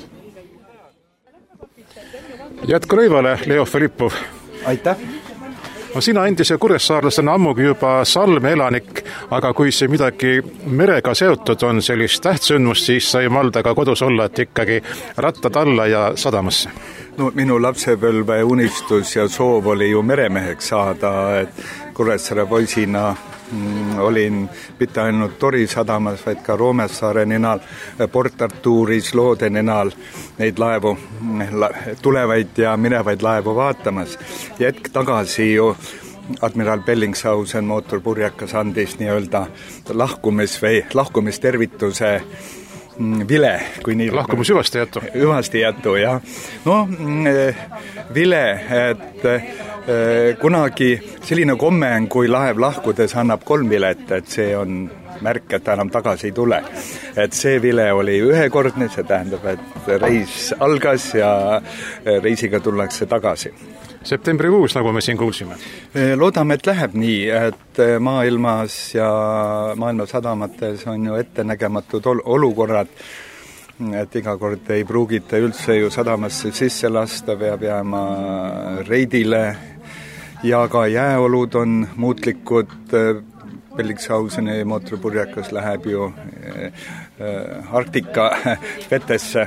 Jätku rõivale, Leo Filippov. Aitäh! No sina endise kuressaarlasena ammugi juba Salme elanik, aga kui see midagi merega seotud on sellist tähtsündmust, siis sai malda ka kodus olla, et ikkagi rattad alla ja sadamasse. No minu lapsepõlve unistus ja soov oli ju meremeheks saada, et Kuressaare poisina mm, olin mitte ainult Tori sadamas, vaid ka Roomassaare ninal, Port Arturis, Loode ninal neid laevu, tulevaid ja minevaid laevu vaatamas. Hetk tagasi ju admiral Bellingshausen mootorpurjekas andis nii-öelda lahkumis või lahkumistervituse vile. Kui nii lahkumis hüvasti jättu. Hüvasti jättu, jah. No, vile, et kunagi selline komme on, kui laev lahkudes annab kolm vilet, et see on märk, et ta enam tagasi ei tule. Et see vile oli ühekordne, see tähendab, et reis algas ja reisiga tullakse tagasi. Septembrikuus, nagu me siin kuulsime. Loodame, et läheb nii, et maailmas ja maailma sadamates on ju ettenägematud olukorrad, et iga kord ei pruugita üldse ju sadamasse sisse lasta, peab jääma reidile ja ka jääolud on muutlikud. Bellingshauseni mootorpurjekas läheb ju Arktika vetesse,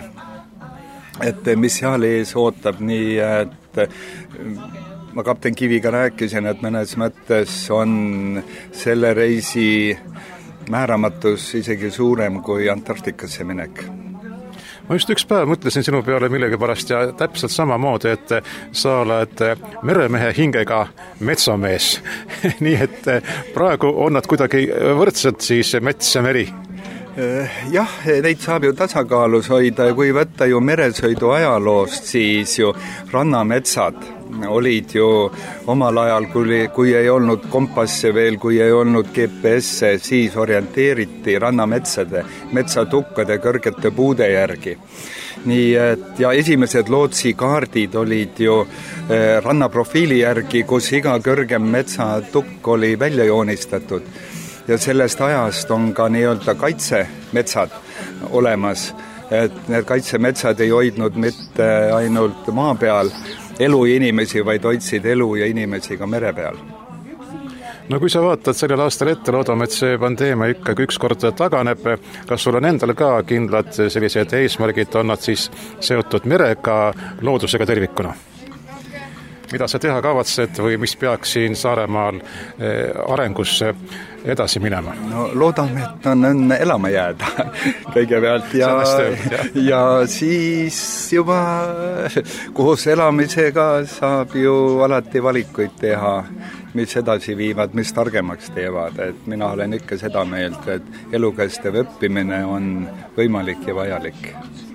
et mis seal ees ootab, nii et ma kapten Kiviga rääkisin, et mõnes mõttes on selle reisi määramatus isegi suurem kui Antarktikasse minek. Ma just üks päev mõtlesin sinu peale millegipärast ja täpselt samamoodi, et sa oled meremehe hingega metsamees. Nii et praegu on nad kuidagi võrdsed siis mets ja meri. Jah, neid saab ju tasakaalus hoida ja kui võtta ju meresõidu ajaloost, siis ju rannametsad olid ju omal ajal, kui, kui ei olnud kompasse veel, kui ei olnud G P S, siis orienteeriti rannametsade, metsatukkade kõrgete puude järgi. Nii et ja esimesed lootsikaardid olid ju eh, rannaprofiili järgi, kus iga kõrgem metsatukk oli välja joonistatud. ja sellest ajast on ka nii-öelda kaitsemetsad olemas, et need kaitsemetsad ei hoidnud mitte ainult maa peal elu ja inimesi, vaid hoidsid elu ja inimesi ka mere peal. No kui sa vaatad sellel aastal ette, loodame, et see pandeemia ikkagi ükskord taganeb, kas sul on endal ka kindlad sellised eesmärgid, on nad siis seotud merega, loodusega tervikuna? Mida sa teha kavatsed või mis peaks siin Saaremaal arengus edasi minema? No loodame, et on õnne elama jääda kõigepealt ja, ja siis juba koos elamisega saab ju alati valikuid teha, mis edasi viivad, mis targemaks teevad, et mina olen ikka seda meelt, et elukestev õppimine on võimalik ja vajalik.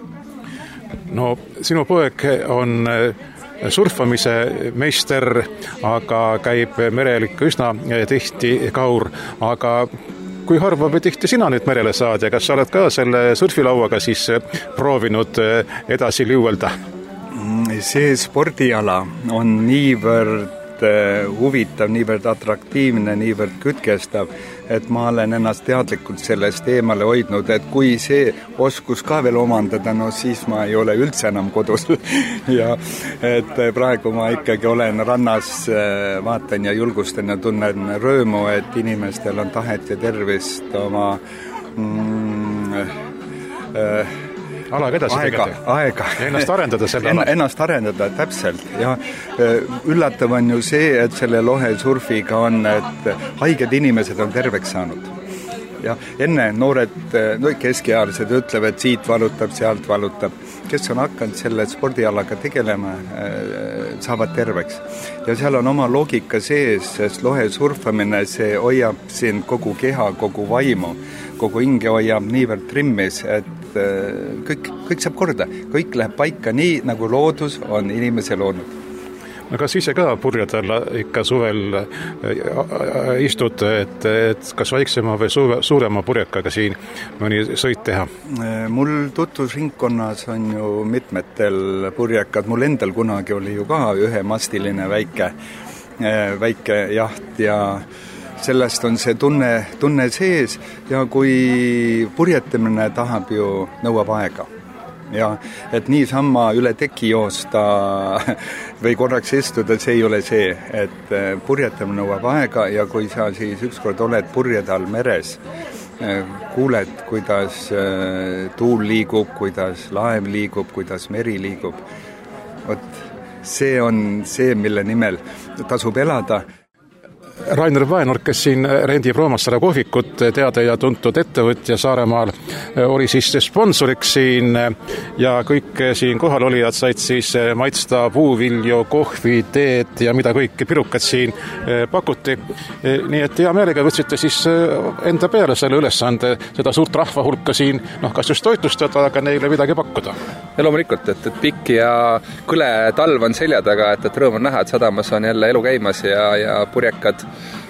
No sinu poeg on surfamise meister, aga käib merel ikka üsna tihti kaur, aga kui harva või tihti sina nüüd merele saad ja kas sa oled ka selle surfilauaga siis proovinud edasi liuelda? See spordiala on niivõrd huvitav, niivõrd atraktiivne, niivõrd kütkestav, et ma olen ennast teadlikult sellest eemale hoidnud, et kui see oskus ka veel omandada, no siis ma ei ole üldse enam kodus ja et praegu ma ikkagi olen rannas, vaatan ja julgustan ja tunnen rõõmu, et inimestel on tahet ja tervist oma mm, äh, alaga edasi aega, aega. Ja ennast arendada selle en, ennast arendada, täpselt. Ja üllatav on ju see, et selle lohesurfiga on, et haiged inimesed on terveks saanud. Ja enne noored, no keskealised ütlevad, et siit valutab, sealt valutab. Kes on hakanud selle spordialaga tegelema, saavad terveks. Ja seal on oma loogika sees, sest lohesurfamine, see hoiab siin kogu keha, kogu vaimu, kogu hinge hoiab niivõrd trimmis, et kõik, kõik saab korda. Kõik läheb paika nii, nagu loodus on inimese loonud. No kas ise ka purjadel ikka suvel istud, et, et kas väiksema või suurema purjakaga siin mõni sõit teha? Mul tutvusringkonnas on ju mitmetel purjakad. Mul endal kunagi oli ju ka ühemastiline väike, väike jaht ja sellest on see tunne, tunne sees ja kui purjetamine tahab ju nõuab aega. Ja et niisama üle teki joosta või korraks istuda, see ei ole see, et purjetamine nõuab aega ja kui sa siis ükskord oled purjedal meres, kuuled, kuidas tuul liigub, kuidas laev liigub, kuidas meri liigub, vot see on see, mille nimel tasub elada. Rainer Vaenurk, kes siin rendib Roomassaare kohvikut, teade ja tuntud ettevõtja Saaremaal, oli siis sponsoriks siin ja kõik siin kohal olijad said siis maitsta puuvilju, kohvi, teed ja mida kõik pirukad siin pakuti. Nii et hea meelega võtsite siis enda peale selle ülesande, seda suurt rahvahulka siin, noh, kas just toitlustada, aga neile midagi pakkuda. Ja loomulikult, et, et pikk ja kõle talv on selja taga, et, et rõõm on näha, et sadamas on jälle elu käimas ja, ja purjekad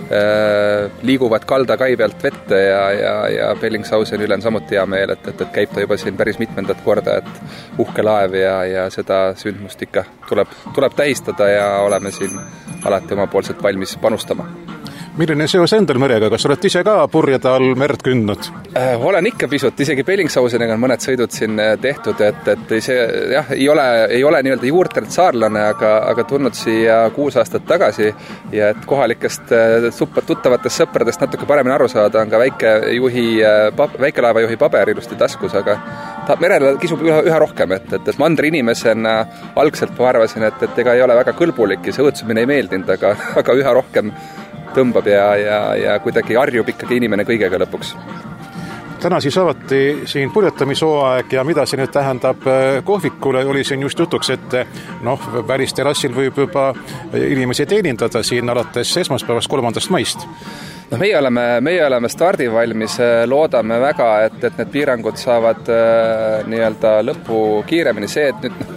liiguvad kalda kai pealt vette ja, ja, ja Bellingshausen üle on samuti hea meel, et, et, et käib ta juba siin päris mitmendat korda, et uhke laev ja, ja seda sündmust ikka tuleb, tuleb tähistada ja oleme siin alati omapoolselt valmis panustama. Milline seos endal merega, kas oled ise ka purjeda all merd kündnud? Äh, olen ikka pisut, isegi Bellingshauseniga on mõned sõidud siin tehtud, et, et see, jah, ei ole, ei ole nii-öelda juurtelt saarlane, aga, aga tulnud siia kuus aastat tagasi ja et kohalikest suppa tuttavatest sõpradest natuke paremini aru saada, on ka väike juhi, väikelaevajuhi paber ilusti taskus, aga ta merele kisub üha, üha rohkem, et, et, et mandri inimesena algselt ma arvasin, et, et ega ei ole väga kõlbulik ja see õõtsumine ei meeldinud, aga, aga üha rohkem tõmbab ja, ja, ja kuidagi harjub ikkagi inimene kõigega lõpuks. Täna siis avati siin purjetamishooaeg ja mida see nüüd tähendab kohvikule, oli siin just jutuks, et noh, välisterassil võib juba inimesi teenindada siin alates esmaspäevast kolmandast maist. No meie oleme, meie oleme stardivalmis, loodame väga, et, et need piirangud saavad äh, nii-öelda lõppu kiiremini. See, et nüüd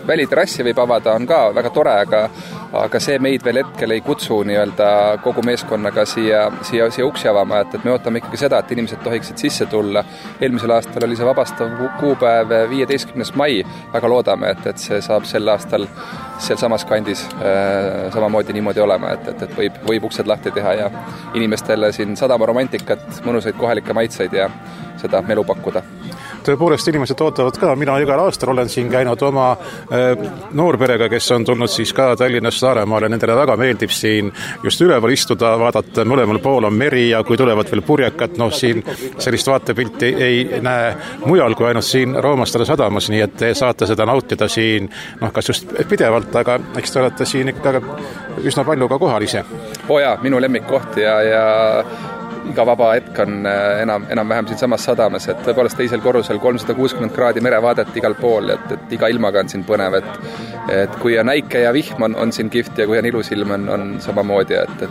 väliterassi võib avada, on ka väga tore, aga aga see meid veel hetkel ei kutsu nii-öelda kogu meeskonnaga siia, siia, siia uksi avama, et, et me ootame ikkagi seda, et inimesed tohiksid sisse tulla. Eelmisel aastal oli see vabastav kuupäev viieteistkümnes mai, väga loodame, et, et see saab sel aastal seal samas kandis äh, samamoodi niimoodi olema, et, et, et võib, võib uksed lahti teha ja inimestele siin sadama romantikat, mõnusaid kohalikke maitseid ja seda melu pakkuda. Tõepoolest inimesed ootavad ka, mina igal aastal olen siin käinud oma äh, noorperega, kes on tulnud siis ka Tallinnast Saaremaale, nendele väga meeldib siin just üleval istuda, vaadata, mõlemal pool on meri ja kui tulevad veel purjekad, noh siin sellist vaatepilti ei näe mujal kui ainult siin Roomastare sadamas, nii et te saate seda nautida siin, noh kas just pidevalt, aga eks te olete siin ikka üsna palju ka kohal ise. Oo jaa, minu lemmikkoht ja, ja iga vaba hetk on enam, enam-vähem siin samas sadamas, et tõepoolest teisel korrusel kolmsada kuuskümmend kraadi merevaadet igal pool, et, et iga ilmaga on siin põnev, et, et kui on äike ja vihm on, on siin kihvt ja kui on ilus ilm on, on samamoodi, et,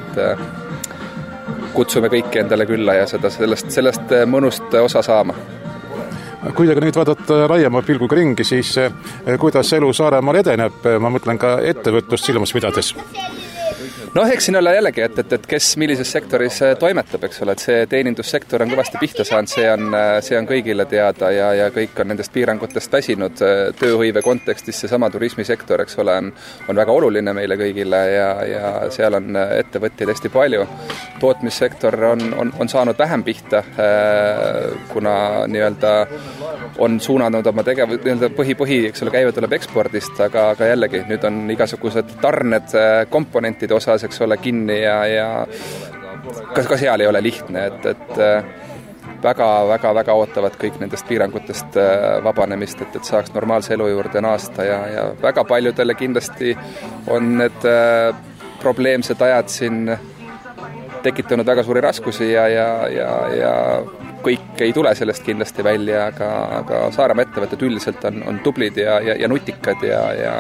et kutsume kõiki endale külla ja seda, sellest, sellest mõnust osa saama. Kui te nüüd vaadata laiema pilguga ringi, siis kuidas elu Saaremaal edeneb, ma mõtlen ka ettevõtlust silmas pidades? No eks siin ole jällegi, et, et, et kes millises sektoris toimetab, eks ole, et see teenindussektor on kõvasti pihta saanud, see on, see on kõigile teada ja, ja kõik on nendest piirangutest väsinud. Tööhõive kontekstis see sama turismisektor, eks ole, on, on väga oluline meile kõigile ja, ja seal on ettevõtteid hästi palju. Tootmissektor on, on, on saanud vähem pihta, kuna nii-öelda on suunanud oma tegev, nii-öelda põhi-põhi, eks ole, käive tuleb ekspordist, aga, aga jällegi nüüd on igasugused tarned komponentide osas, eks ole, kinni ja, ja ka, ka seal ei ole lihtne, et, et väga, väga, väga ootavad kõik nendest piirangutest vabanemist, et, et saaks normaalse elu juurde naasta ja, ja väga paljudele kindlasti on need probleemsed ajad siin tekitanud väga suuri raskusi ja, ja, ja, ja kõik ei tule sellest kindlasti välja, aga, aga Saaremaa ettevõtted üldiselt on, on tublid ja, ja, ja nutikad ja, ja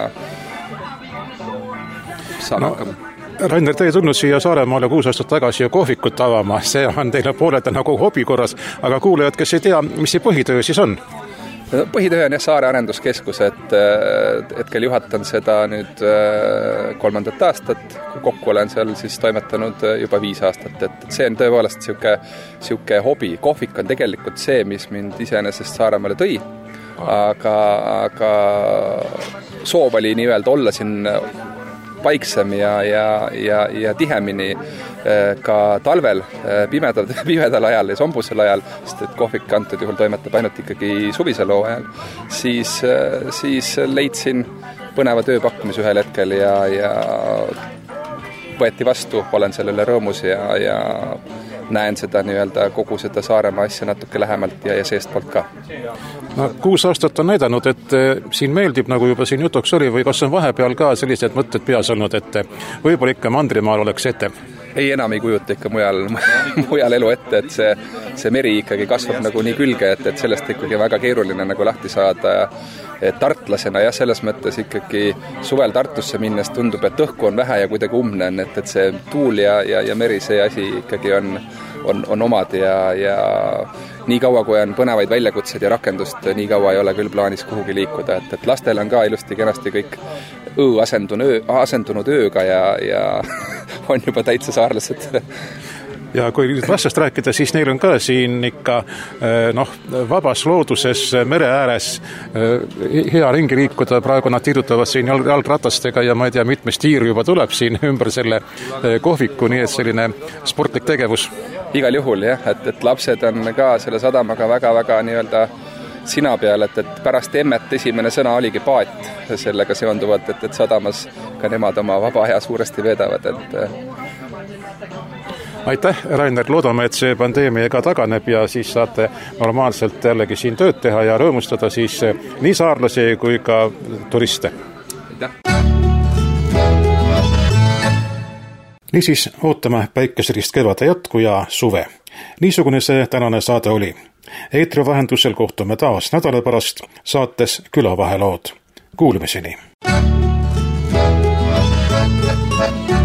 saab no. hakkama. Rainer, te ei tulnud siia Saaremaale kuus aastat tagasi ja kohvikut avama, see on teile pooled nagu hobi korras, aga kuulajad, kes ei tea, mis see põhitöö siis on? Põhitöö on jah Saare Arenduskeskus, et hetkel juhatan seda nüüd kolmandat aastat, kokku olen seal siis toimetanud juba viis aastat, et see on tõepoolest siuke, siuke hobi. Kohvik on tegelikult see, mis mind iseenesest Saaremaale tõi, aga, aga soov oli nii-öelda olla siin paiksem ja, ja, ja, ja tihemini ka talvel, pimedal, pimedal ajal ja sombusel ajal, sest et kohvik antud juhul toimetab ainult ikkagi suvisel ajal, siis, siis leidsin põneva tööpakkumise ühel hetkel ja, ja võeti vastu, olen sellele rõõmus ja, ja näen seda nii-öelda kogu seda Saaremaa asja natuke lähemalt ja, ja seestpoolt ka. No, kuus aastat on näidanud, et siin meeldib, nagu juba siin jutuks oli, või kas on vahepeal ka sellised mõtted peas olnud, et võib-olla ikka Mandrimaal oleks ette? Ei, enam ei kujuta ikka mujal, mujal elu ette, et see, see meri ikkagi kasvab nagu nii külge, et, et sellest ikkagi väga keeruline nagu lahti saada. Tartlasena ja selles mõttes ikkagi suvel Tartusse minnes tundub, et õhku on vähe ja kuidagi umne on, et, et see tuul ja, ja, ja meri, see asi ikkagi on, on, on omad ja, ja nii kaua, kui on põnevaid väljakutsed ja rakendust, nii kaua ei ole küll plaanis kuhugi liikuda, et, et lastel on ka ilusti kenasti kõik õõ asendunud, öö, asendunud ööga ja, ja on juba täitsa saarlased. Ja kui nüüd vastast rääkida, siis neil on ka siin ikka noh, vabas looduses, mere ääres hea ringi liikuda, praegu nad tiirutavad siin jalgratastega ja ma ei tea, mitmes tiir juba tuleb siin ümber selle kohviku, nii et selline sportlik tegevus. Igal juhul jah, et, et lapsed on ka selle sadamaga väga-väga nii-öelda sina peal, et, et pärast emmet esimene sõna oligi paat sellega seonduvalt, et, et sadamas ka nemad oma vaba aja suuresti veedavad, et aitäh, Rainer, loodame, et see pandeemia ka taganeb ja siis saate normaalselt jällegi siin tööd teha ja rõõmustada siis nii saarlasi kui ka turiste. Aitäh! Niisiis ootame päikeselist kevade jätku ja suve. Niisugune see tänane saade oli. Eetri vahendusel kohtume taas nädala pärast saates Külavahelood. Kuulmiseni!